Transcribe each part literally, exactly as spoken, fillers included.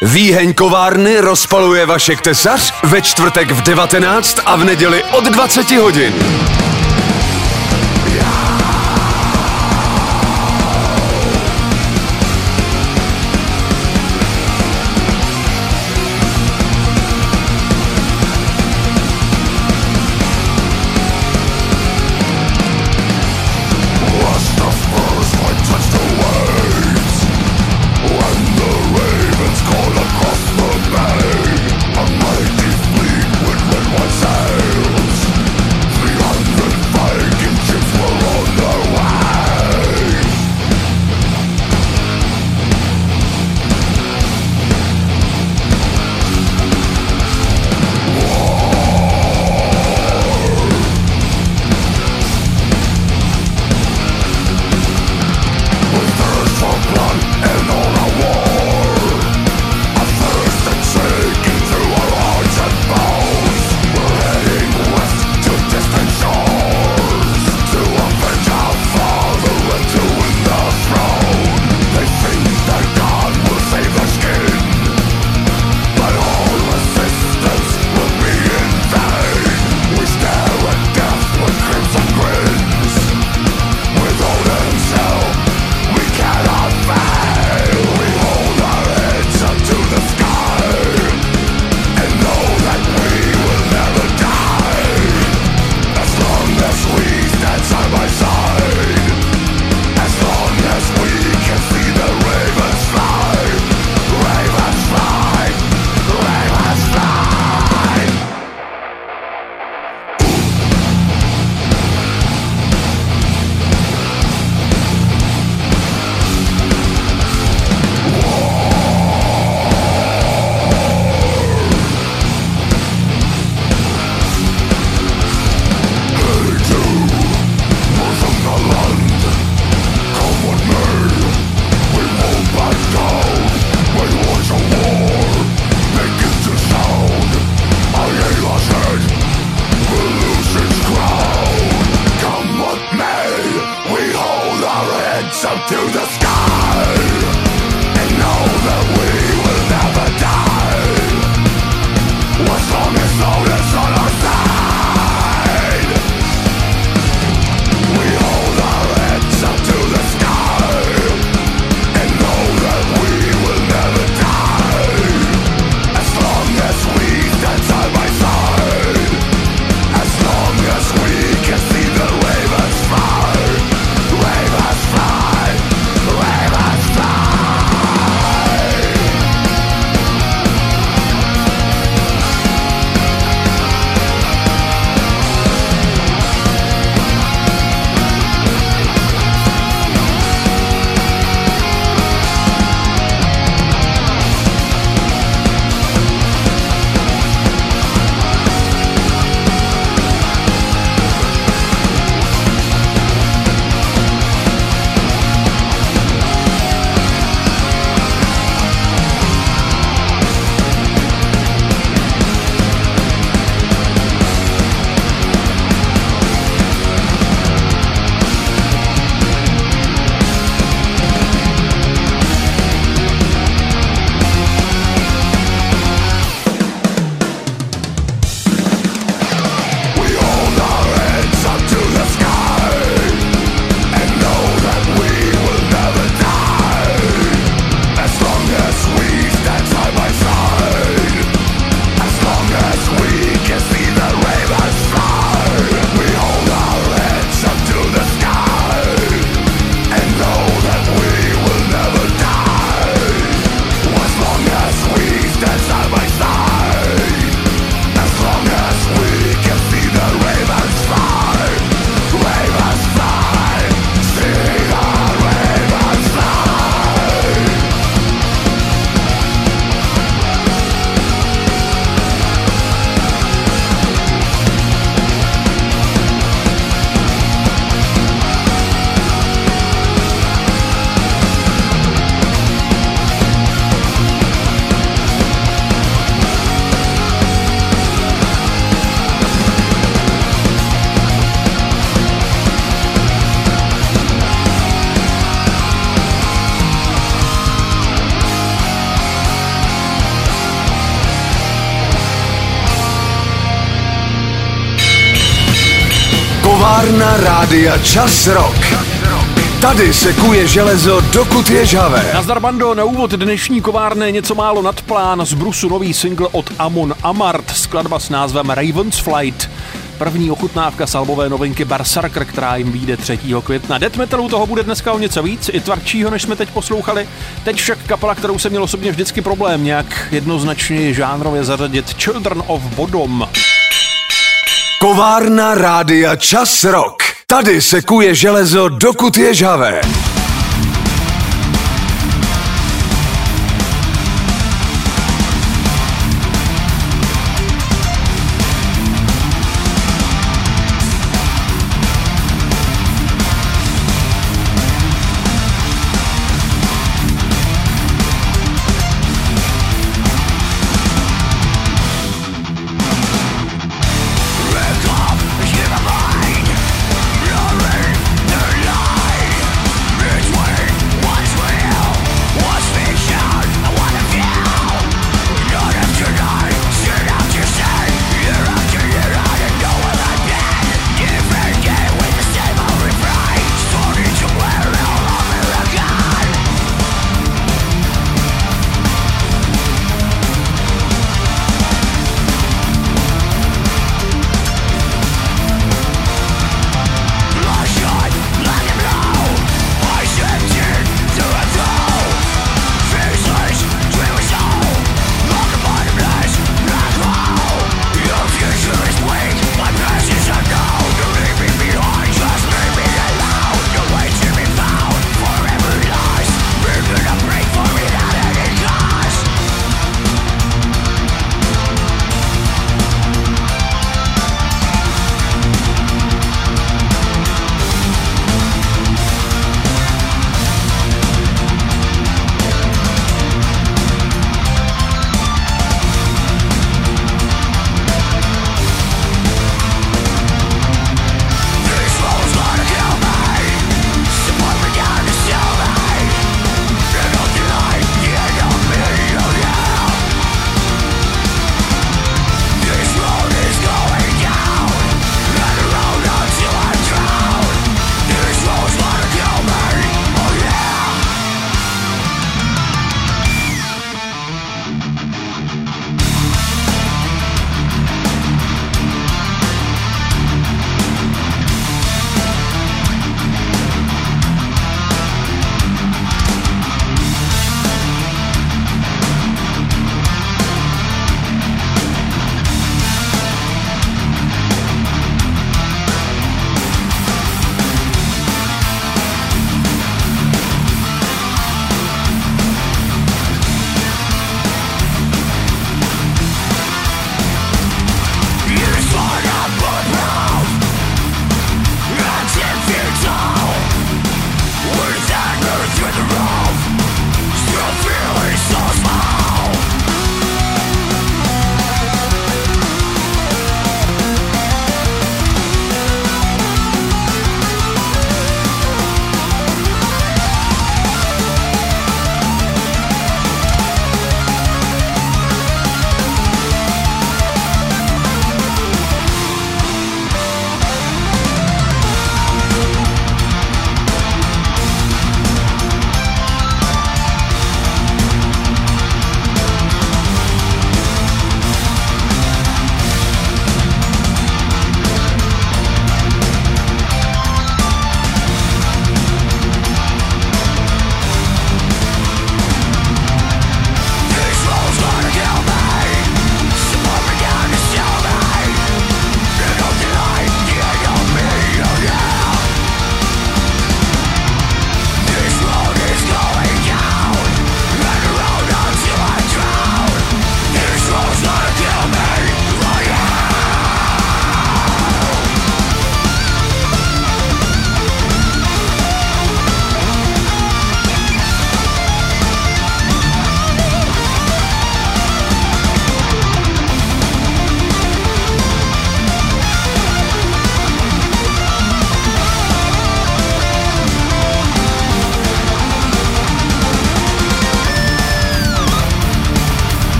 Výheň kovárny rozpaluje Vašek Tesař ve čtvrtek v devatenáct a v neděli od dvacet hodin. Under Kovárna Rádia Čas Rock. Tady se kuje železo, dokud je žhavé. Nazdar bando, na úvod dnešní kovárny něco málo nad plán. Z brusu nový single od Amon Amarth, skladba s názvem Raven's Flight. První ochutnávka z albové novinky Berserker, která jim vyjde třetího května. Death metalu toho bude dneska o něco víc, i tvrdšího, než jsme teď poslouchali. Teď však kapela, kterou jsem měl osobně vždycky problém nějak jednoznačně žánrově zařadit, Children of Bodom. Kovárna Rádia Čas Rock. Tady se kuje železo, dokud je žhavé.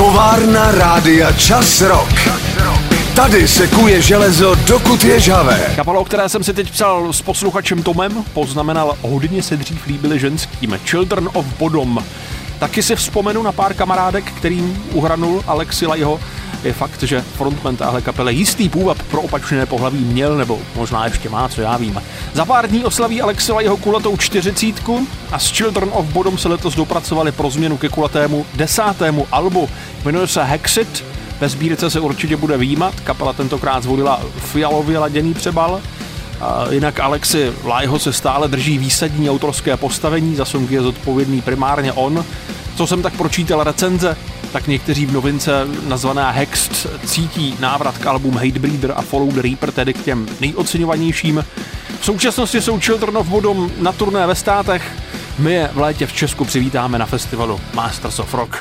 Kovárna Rádia Čas Rock. Tady se kuje železo, dokud je žhavé. Kapela, o které jsem si teď psal s posluchačem Tomem, poznamenal, hodně se dřív líbily ženským. Children of Bodom. Taky si vzpomenu na pár kamarádek, kterým uhranul Alexi Laiho. Je fakt, že frontman téhle kapely jistý půvab pro opačné pohlaví měl, nebo možná ještě má, co já vím. Za pár dní oslaví Alexi Laiho kulatou čtyřicítku a s Children of Bodom se letos dopracovali pro změnu ke kulatému desátému albu. Jmenuje se Hexit. Ve sbírce se určitě bude výjímat. Kapela tentokrát zvolila fialově laděný přebal. A jinak Alexi Laiho se stále drží výsadní autorské postavení, za songy je zodpovědný primárně on. Co jsem tak pročítal recenze, tak někteří v novince nazvané Hexed cítí návrat k album Hatebreeder a Follow the Reaper, tedy k těm nejoceňovanějším. V současnosti jsou Children of Bodom na turné ve státech. My je v létě v Česku přivítáme na festivalu Masters of Rock.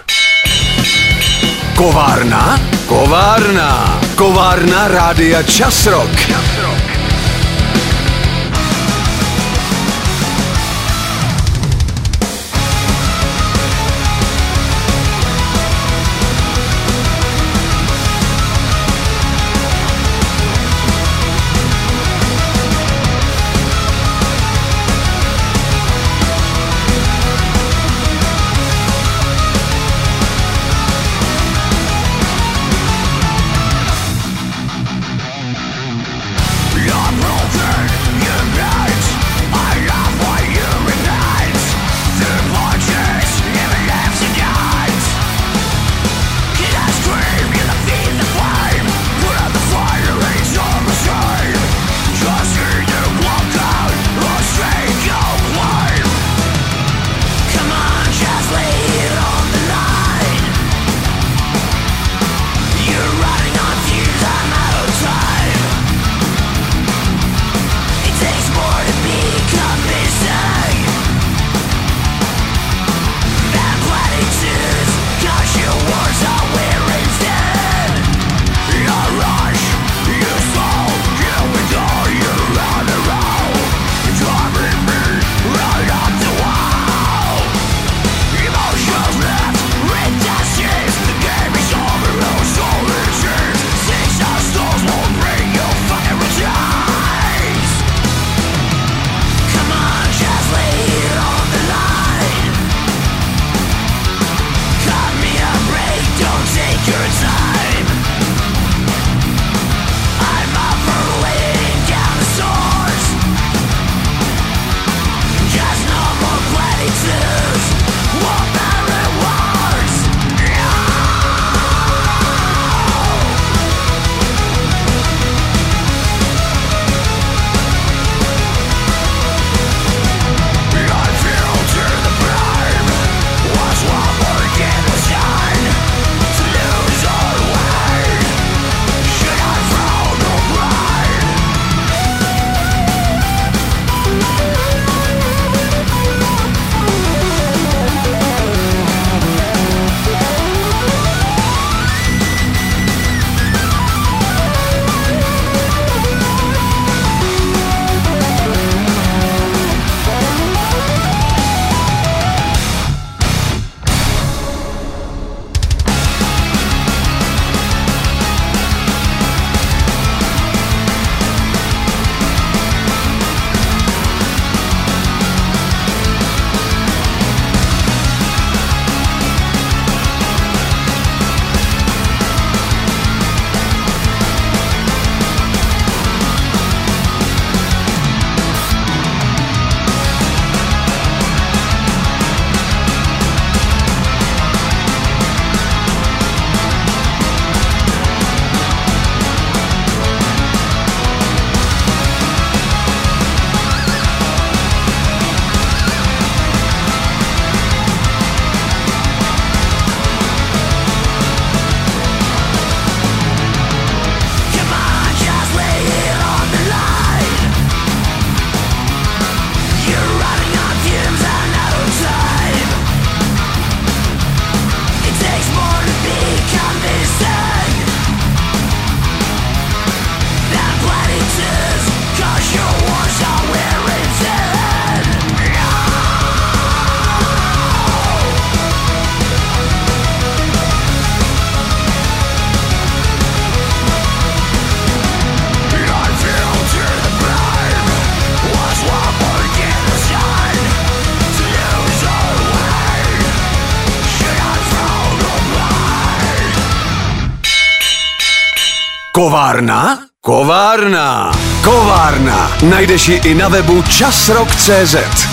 Kovárna? Kovárna. Kovárna Rádia Čas Rock. Kovárna? Kovárna. Kovárna. Najdeš ji i na webu časrok tečka cé zet.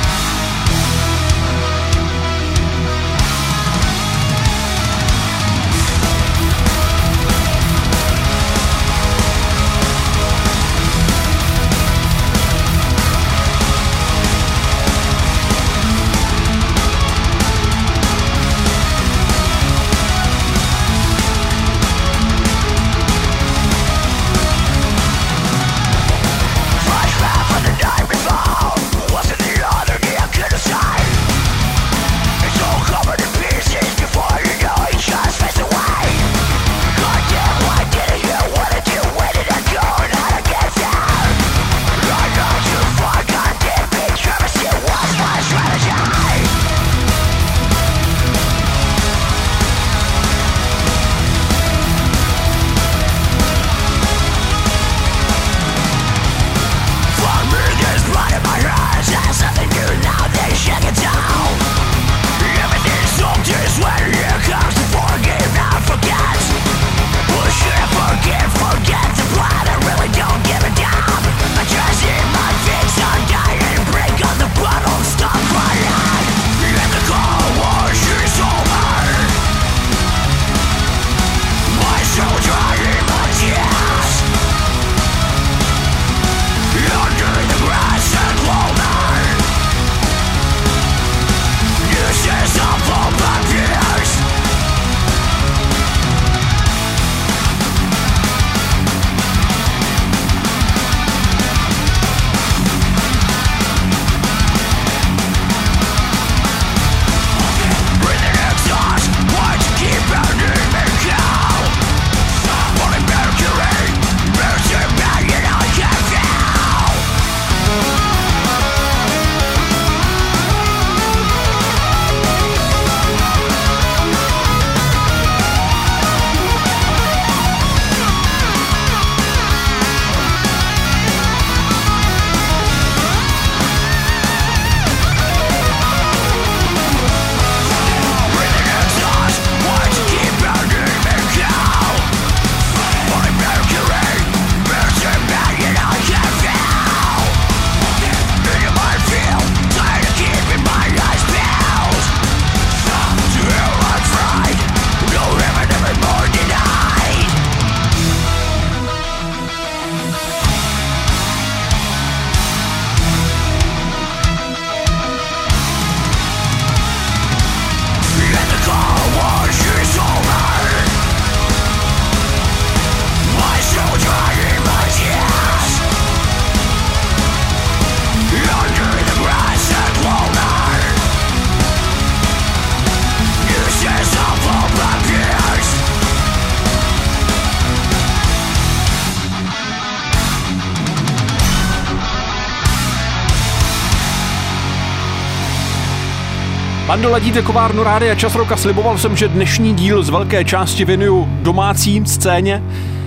Bando, ladíte kovárnu Rádia Čas roka. Sliboval jsem, že dnešní díl z velké části věnuju domácím scéně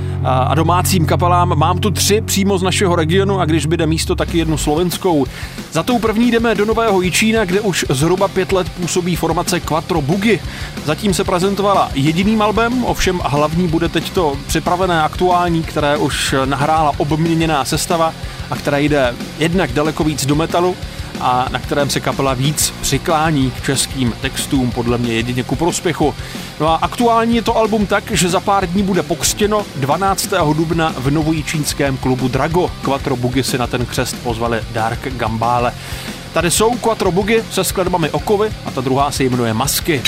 a domácím kapelám. Mám tu tři přímo z našeho regionu a když by jde místo, taky jednu slovenskou. Za tou první jdeme do Nového Jičína, kde už zhruba pět let působí formace Quattro Boogie. Zatím se prezentovala jediným albem, ovšem hlavní bude teď to připravené aktuální, které už nahrála obměněná sestava a která jde jednak daleko víc do metalu a na kterém se kapela víc přiklání k českým textům, podle mě jedině ku prospěchu. No a aktuální je to album tak, že za pár dní bude pokřtěno dvanáctého dubna v novojičínském klubu Drago. Quattro Boogie si na ten křest pozvali Dark Gambale. Tady jsou Quattro Boogie se skladbami Okovy a ta druhá se jmenuje Masky.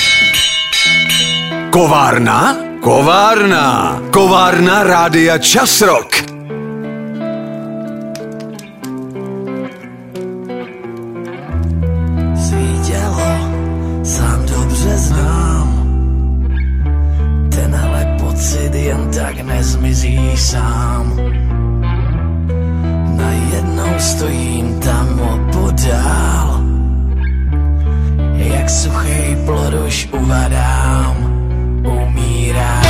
Kovárna? Kovárna. Kovárna Rádia Čas Rock. Jen tak nezmizí sám. Najednou stojím tam opodál, jak suchý plod už uvadám, umírám.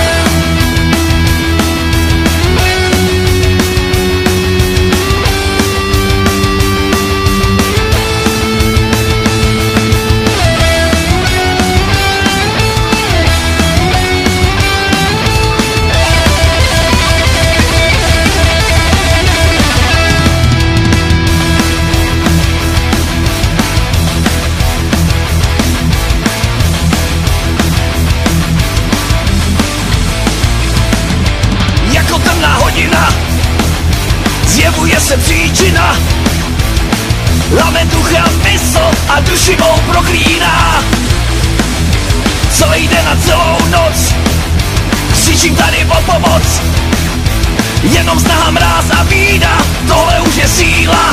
objevuje se příčina. Lame ducha mysl a duši mou proklíná. Celý den a celou noc křičím tady o pomoc. Jenom znám mráz a bída, tohle už je síla.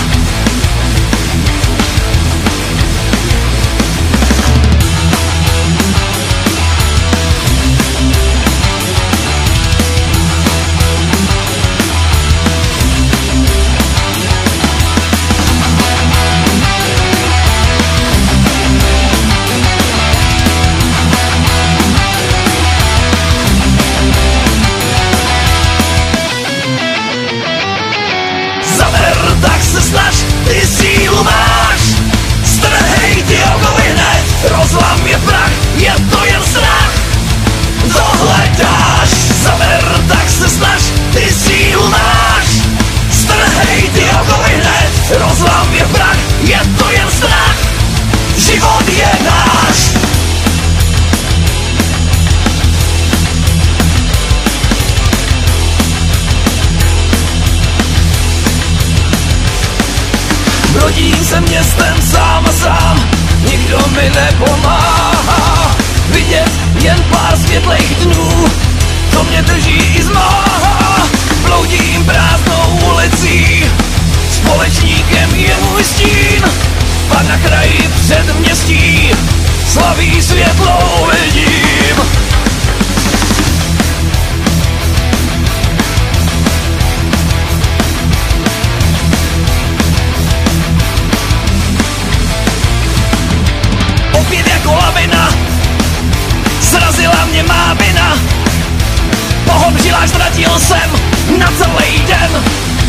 Tak se snaž, ty sílu máš. Strhej ty okovy hned, rozlam je prach, je to jen strach. Dohledáš, zaver, tak se snaž, ty sílu máš. Strhej ty okovy hned, rozlam je prach, je to jen strach. Život je náš. Brodím se městem sám a sám, nikdo mi nepomáhá. Vidět jen pár světlých dnů, to mě drží i zmáhá. Bloudím prázdnou ulicí, společníkem je můj stín. Pak na kraji předměstí slaví světlou vidím. Opět jako lavina srazila mě má vina. Pohon v žilách ztratil jsem na celý den.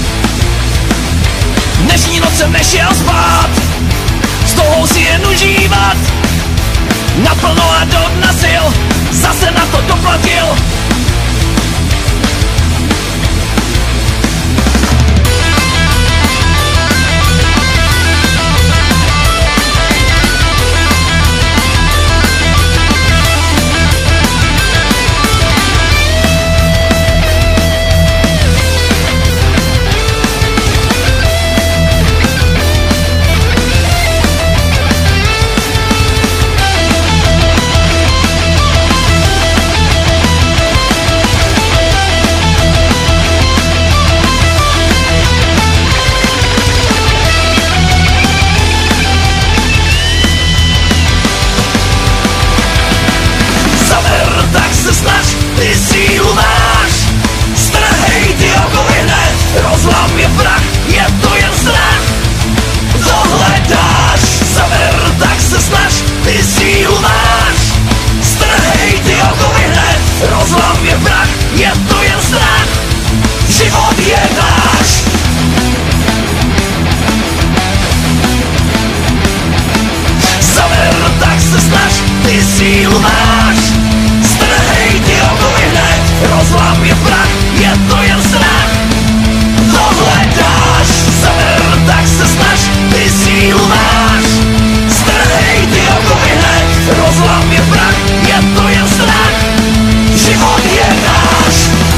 Dnešní noc jsem nešel spát, s touhou si jen užívat. Naplno a do dna sil, zase na to doplatil. Ty sílu máš, strhej ty okovy hned, rozlam je prach, je to jen strach. Dohledáš, zaver, tak se snaž, ty sílu máš, strhej ty okovy hned, rozlam je prach, je to jen strach. Život je náš. Zaver, tak se snaž, ty sílu máš. Strhej ty okovy hned, rozlam je prach, je to jen strach. Dohledáš, zaver, tak se snaž, ty sílu máš. Strhej ty okovy hned, rozlam je prach, je to jen strach. Život je náš.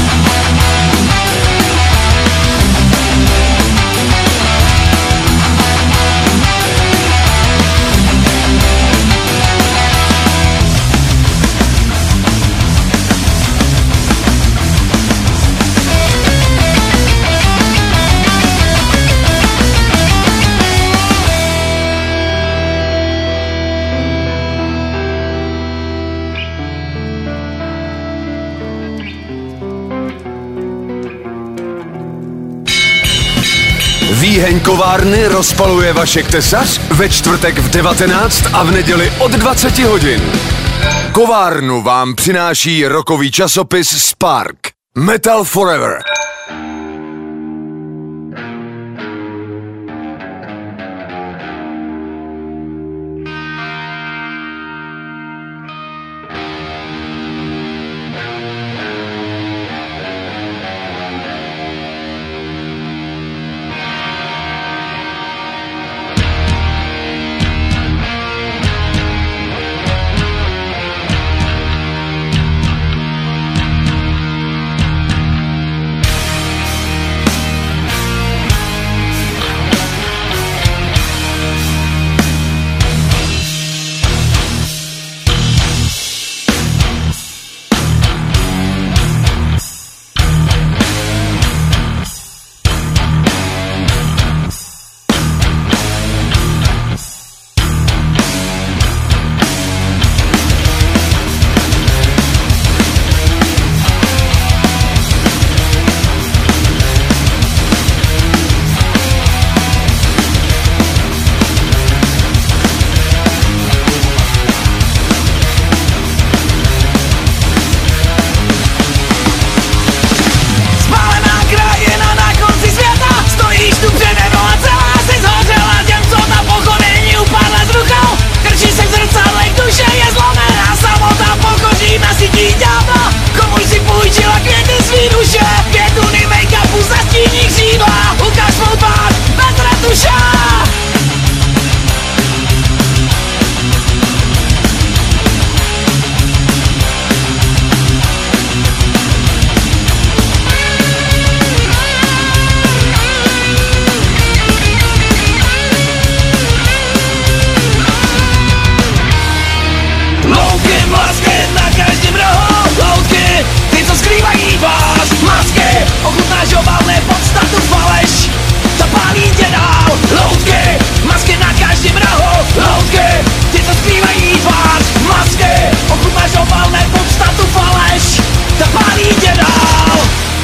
Výheň kovárny rozpaluje Vašek Tesař ve čtvrtek v devatenáct a v neděli od dvacet hodin. Kovárnu vám přináší rockový časopis Spark. Metal Forever. tvář, masky, ochutnáš obalné podstatu faleš, ta pálí tě dál, loutky, masky na každém rohu, loutky, ty co skrývají tvář, masky, ochutnáš obalné podstatu faleš, ta pálí tě dál.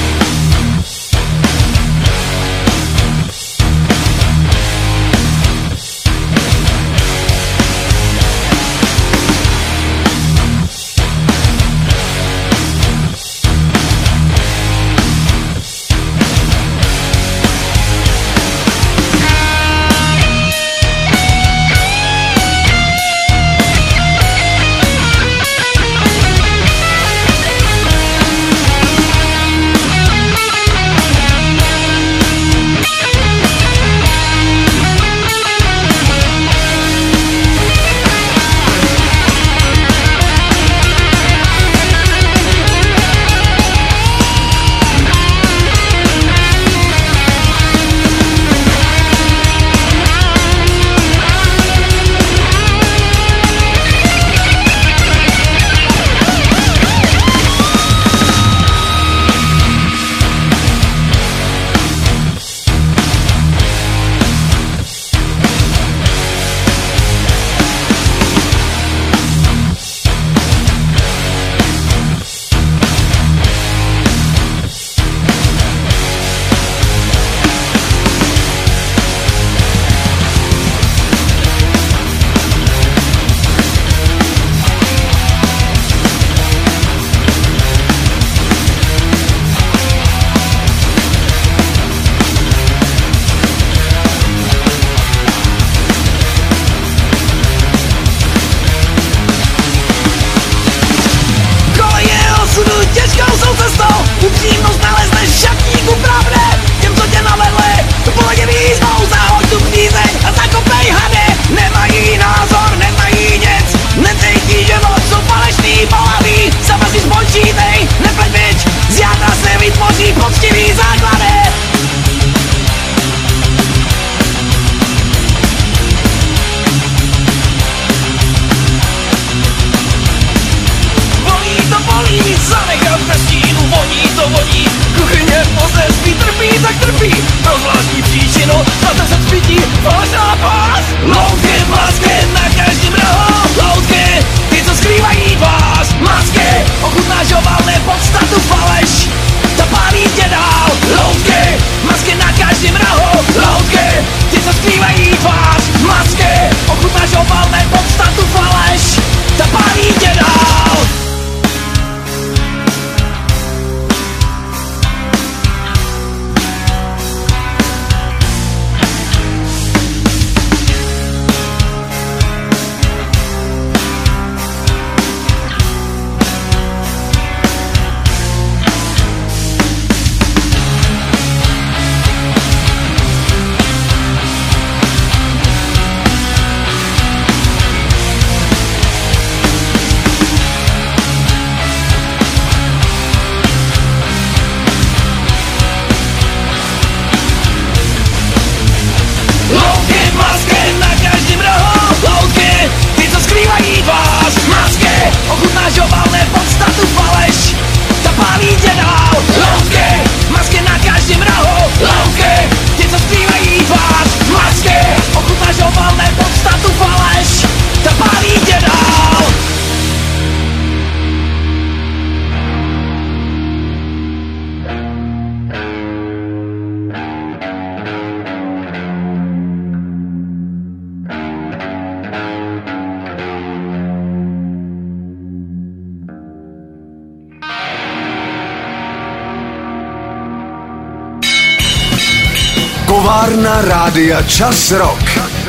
Kovárna Rádia Čas Rock.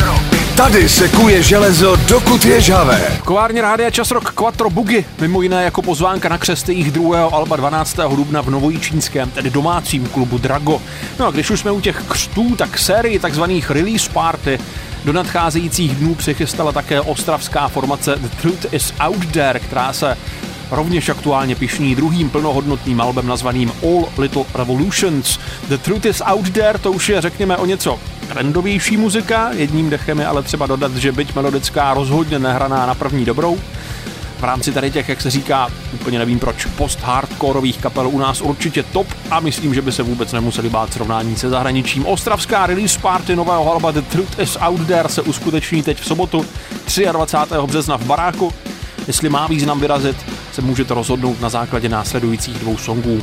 Tady se kuje železo, dokud je žhavé. V kovárně Rádia Čas Rock Quattro Boogie, mimo jiné jako pozvánka na křest jejich druhého alba dvanáctého dubna v novojičínském, tedy domácím klubu Drago. No a když už jsme u těch křtů, tak sérii takzvaných release party do nadcházejících dnů přichystala také ostravská formace The Truth Is Out There, která se rovněž aktuálně pyšní druhým plnohodnotným albem nazvaným All Little Revolutions. The Truth Is Out There, to už je, řekněme, o něco trendovější muzika, jedním dechem je ale třeba dodat, že byť melodická rozhodně nehraná na první dobrou. v rámci tady těch, jak se říká, úplně nevím proč, post-hardcoreových kapel u nás určitě top a myslím, že by se vůbec nemuseli bát srovnání se zahraničím. Ostravská release party nového alba The Truth Is Out There se uskuteční teď v sobotu dvacátého třetího března v baráku. Jestli má význam vyrazit, se můžete rozhodnout na základě následujících dvou songů.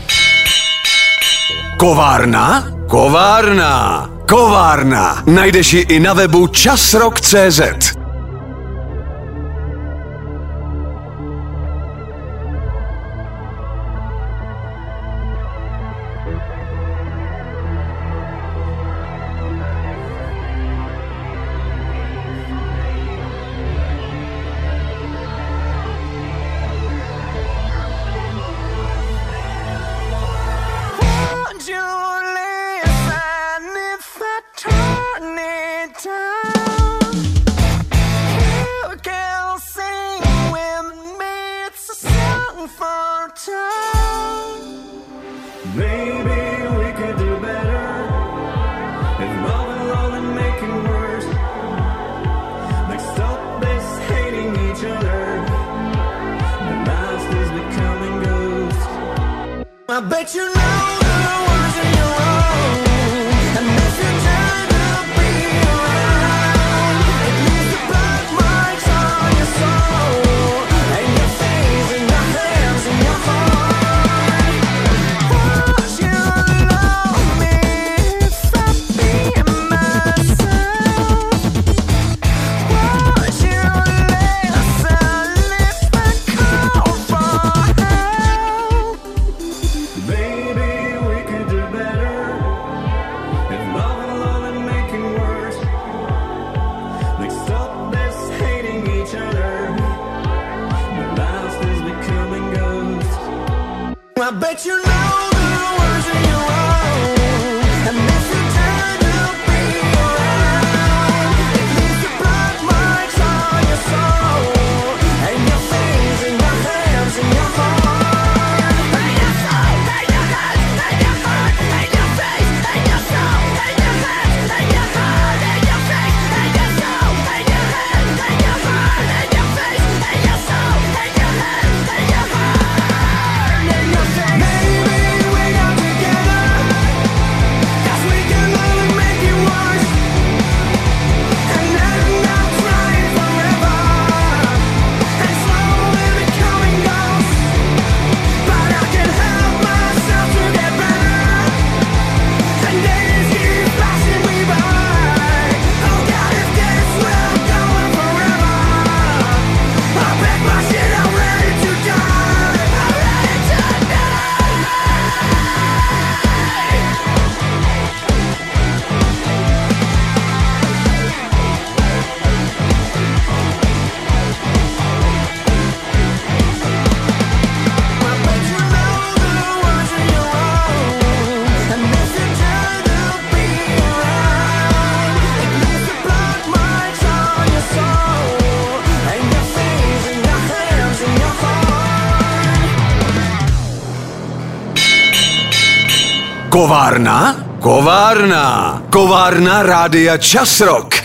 Kovárna? Kovárna! Kovárna! Najdeš ji i na webu časrok tečka cé zet. I bet you know the words in your own, and if you turn to be around, it leaves the black marks on your soul, and your face and your hands and your heart. Would you love me if I be myself? Would you listen if I call for help? Baby, we could do better. If love and love and making worse, like stop this hating each other. The last is becoming ghosts. I bet you know the words in your own, and if you turn to be around, it leaves the black marks on your soul, and your face and your hands and your heart. Kovárna? Kovárna! Kovárna Rádia Časrok.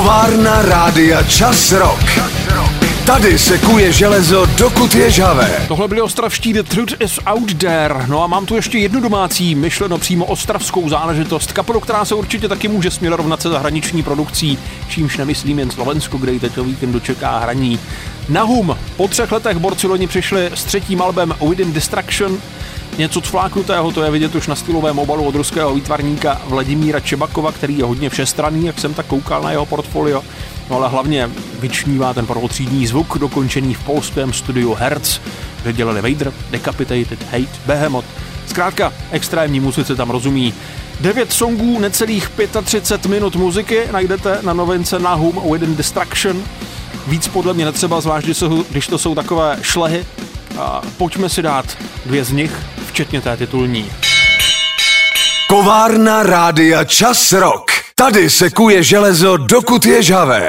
Kovárna Rádia Čas Rock. Tady se kuje železo, dokud je žhavé. Tohle byly ostravští The Truth is Out There. No a mám tu ještě jednu domácí, myšleno přímo ostravskou záležitost. Kapelu, která se určitě taky může směle rovnat se zahraniční produkcí, čímž nemyslím jen Slovensko, kde i teď víkendu čeká hraní. Nahum. Po třech letech borci loni přišli s třetím albem Within Destruction. Něco cfláknutého, to je vidět už na stylovém obalu od ruského výtvarníka Vladimíra Čebakova, který je hodně všestranný, jak jsem tak koukal na jeho portfolio. No ale hlavně vyčnívá ten prvotřídní zvuk, dokončený v polském studiu Hertz, kde dělali Vader, Decapitated, Hate, Behemoth. Zkrátka, extrémní muzice tam rozumí. Devět songů, necelých třicet pět minut muziky najdete na novince Nahum Within Destruction. Víc podle mě netřeba, zvlášť když to jsou takové šlehy. A pojďme si dát dvě z nich, včetně té titulní. Kovárna Rádia Čas Rock. Tady se kuje železo, dokud je žhavé.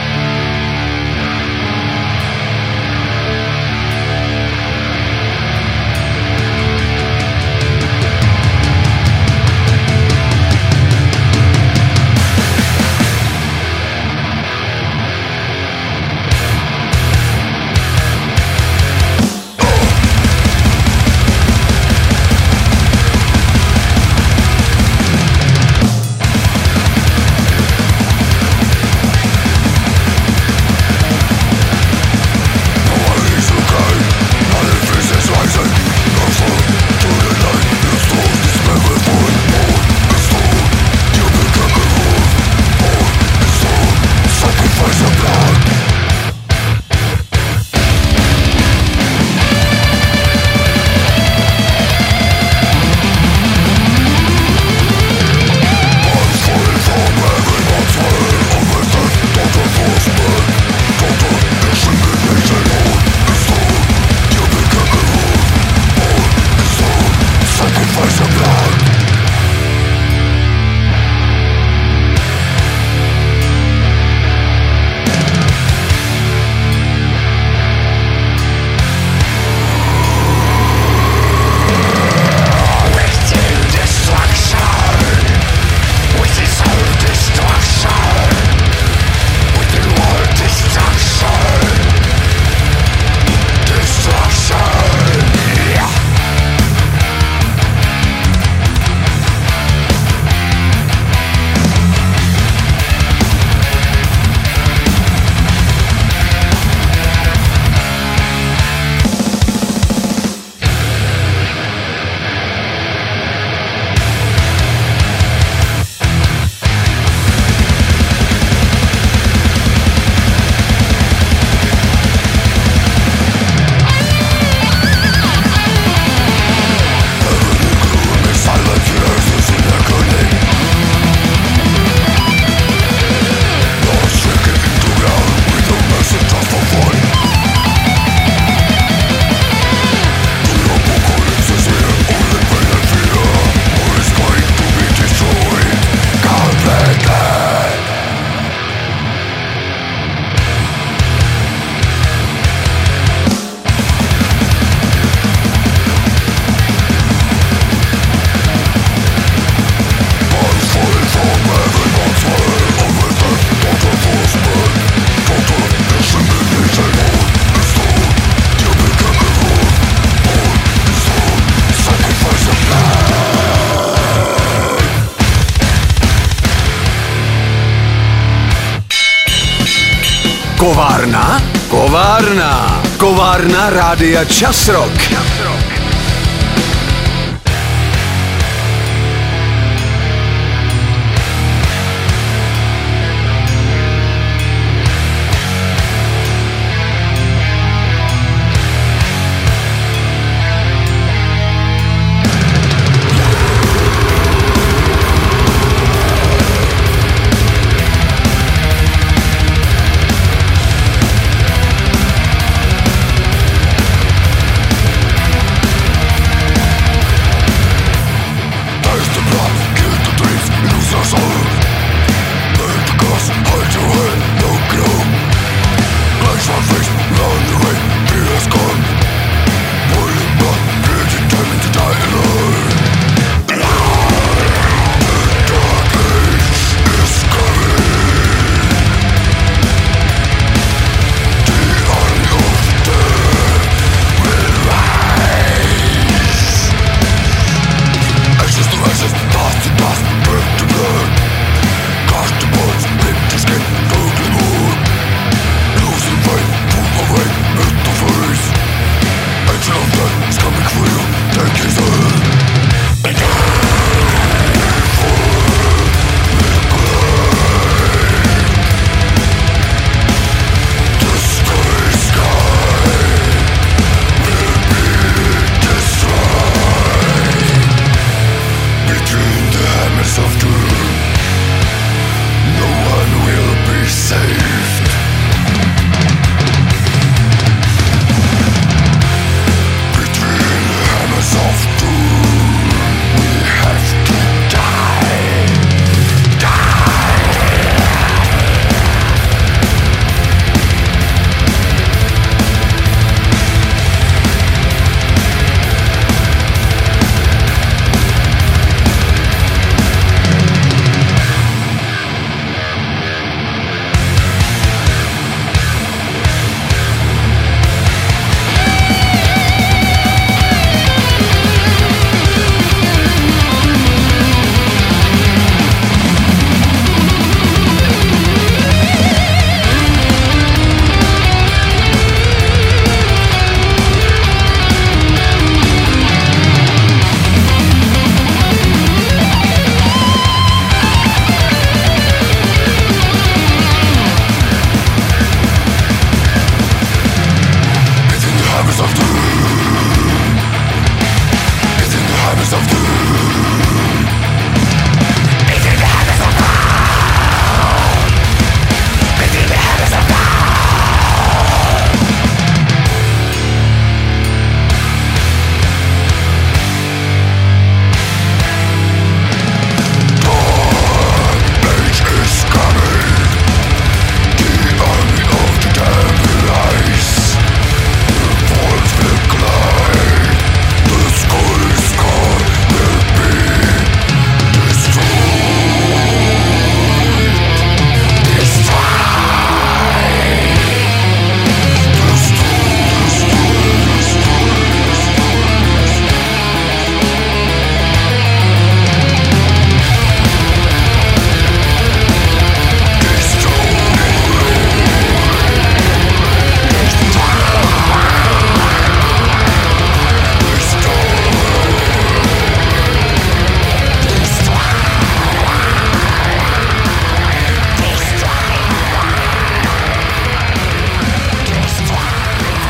Kovárna? Kovárna. Kovárna Rádia Čas Rock.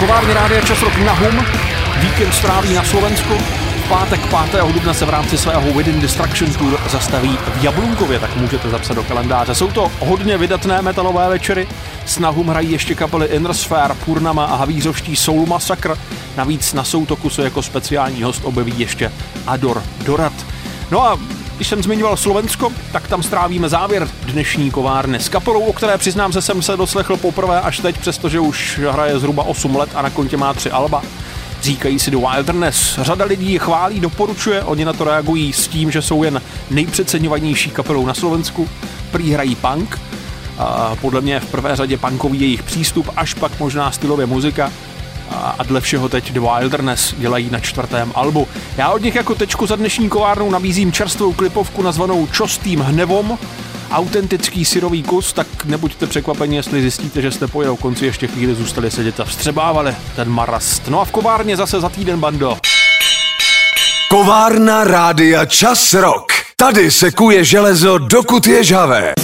Kovárny Rádia Čas Rock Nahum víkend stráví na Slovensku. V pátek pátého dubna se v rámci svého Within Destruction Tour zastaví v Jablunkově, tak můžete zapsat do kalendáře. Jsou to hodně vydatné metalové večery. S Nahum hrají ještě kapely Inner Sphere, Purnama a havířovští Soul Massacre. Navíc na soutoku se jako speciální host objeví ještě Ador Dorat. No a když jsem zmiňoval Slovensko, tak tam strávíme závěr dnešní kovárny s kapelou, o které přiznám se jsem se doslechl poprvé až teď, přestože už hraje zhruba osm let a na kontě má tři alba. Říkají si The Wilderness. Řada lidí je chválí, doporučuje, oni na to reagují s tím, že jsou jen nejpřeceňovanější kapelou na Slovensku. Prý hrají punk. A podle mě v prvé řadě punkový jejich přístup, až pak možná stylově muzika. A dle všeho teď The Wilderness dělají na čtvrtém albu. Já od nich jako tečku za dnešní kovárnou nabízím čerstvou klipovku nazvanou Čostým hnevom. Autentický syrový kus, tak nebuďte překvapeni, jestli zjistíte, že jste po jeho konci ještě chvíli zůstali sedět a vstřebávali ten marast. No a v kovárně zase za týden, bando. Kovárna Rádia Čas Rock. Tady se kuje železo, dokud je žhavé.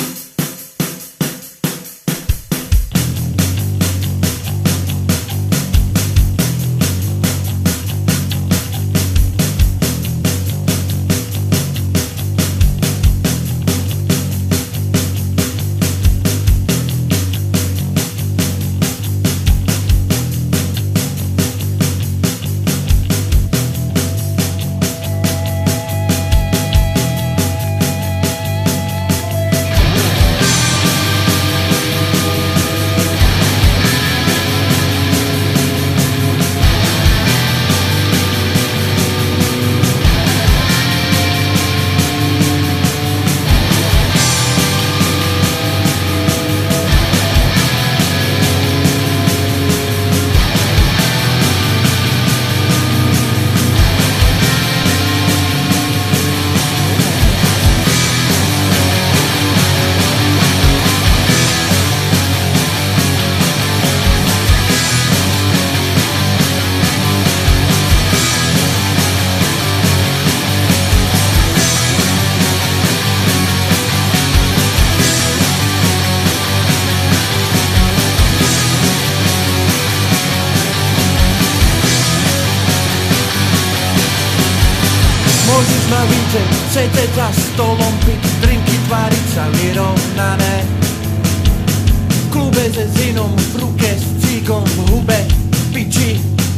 Sedieť za stolom, piť drinky, tváriť sa vyrovnané. V klube se zinom, v ruke s cíkom, v hube, v piči.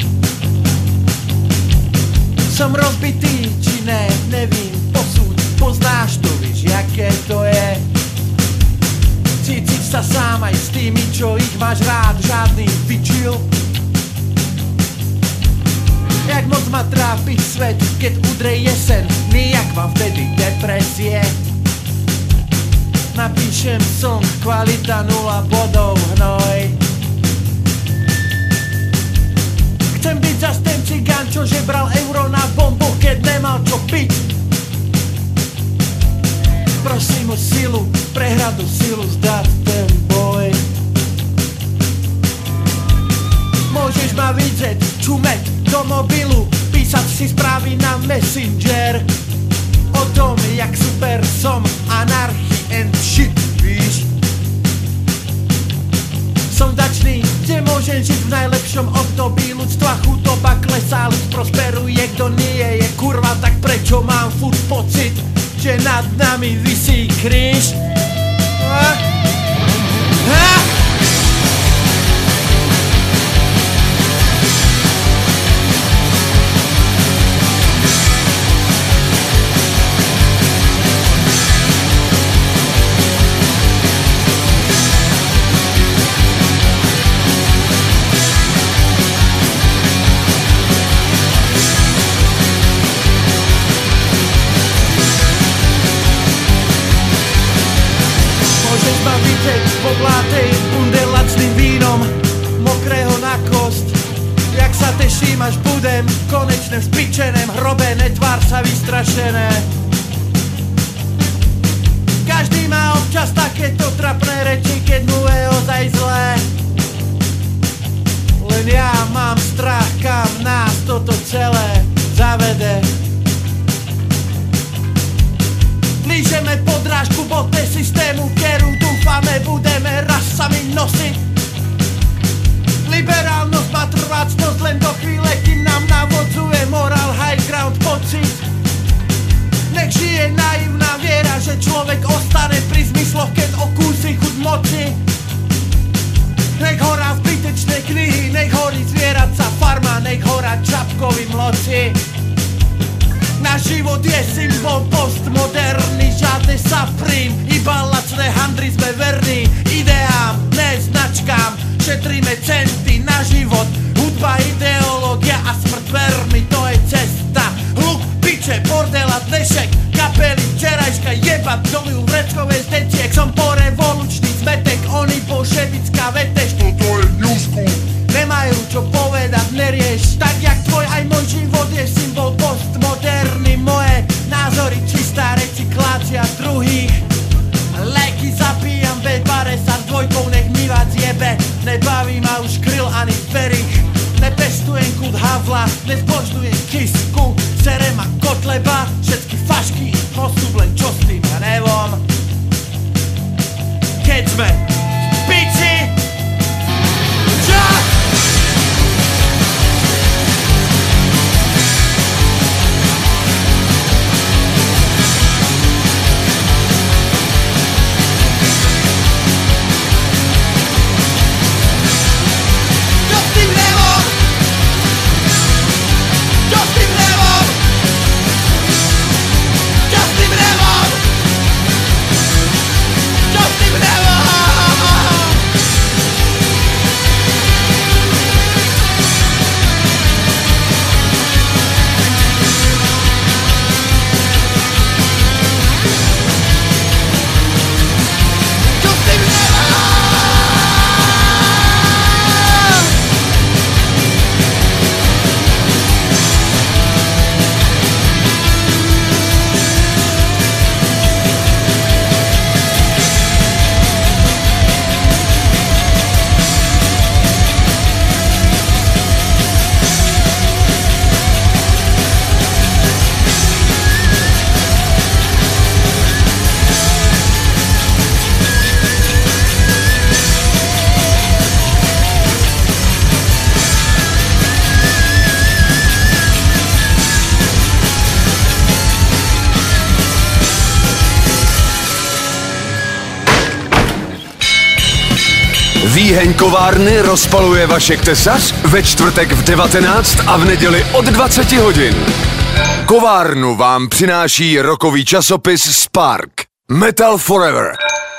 Som rozbitý, či ne, nevím, posúď, poznáš to, víš, jaké to je. Cítiť sa sám aj s tými, čo ich máš rád, žádný pičil. Jak moc ma trápi svet, keď udre jesen, nijak mám vtedy depresie. Napíšem song, kvalita nula bodov, hnoj. Chcem byť zas ten cigán, čo žebral euro na bombu, keď nemal čo piť. Prosím o silu, prehradu silu, zdať ten boj. Môžeš ma vidieť, čumeť do mobilu, písať si správy na Messenger o tom, jak super som, anarchy and shit, víš. Som dačný, kde môžem žiť v najlepšom období ľudstva, chudoba klesá, ľud prosperuje, kto nie je kurva, tak prečo mám furt pocit, že nad nami visí kríž? Ha? Ha? Poblátej bunde lacným vínom, mokrého na kosť. Jak sa teším, až budem v konečném spičeném hrobe, netvár sa vystrašené. Každý má občas takéto trapné reči, keď mu je ozaj zlé. Len ja mám strach, kam nás toto celé zavede. Lížeme podrážku bote systému, keru dúfame budeme raz sami nosiť. Liberálnosť má trvácnosť len do chvíle, kým nám navodzuje morál, high ground, pocit. Nech žije naivná viera, že človek ostane pri zmysloch, keď okúsi chuť moci. Nech horá zbytečné knihy, nech horí zvieraca farma, nech horá čapkový mloci. Náš život je symbol postmoderný, žiadne supreme, iba lacné handry, sme verní ideám, ne značkám. Šetríme centy na život, hudba, ideológia a smrť vermi, to je cesta. Hluk, piče, bordela, dnešek, kapely, včerajška, jebať dolu vreckové steciek. Som po revolučný zmetek, oni bolševická vetež, toto je new school. Nemajú čo povedať, nerieš, tak jak tvoj aj môj život je symbol postmoderný. Moje názory čistá recyklácia druhých. Léky zapíjam bez bare sa s dvojkou, nech mi vás jebe. Nebaví ma už kryl ani verich. Nepestujem kud Havla, nezbožňujem Kisku. Sere ma Kotleba, všetky fašky i postup, len čo s tým ja nevom. Keď sme v piči, čas! Výheň kovárny rozpaluje Vašek Tesař ve čtvrtek v devatenáct a v neděli od dvacet hodin. Kovárnu vám přináší rockový časopis Spark. Metal Forever.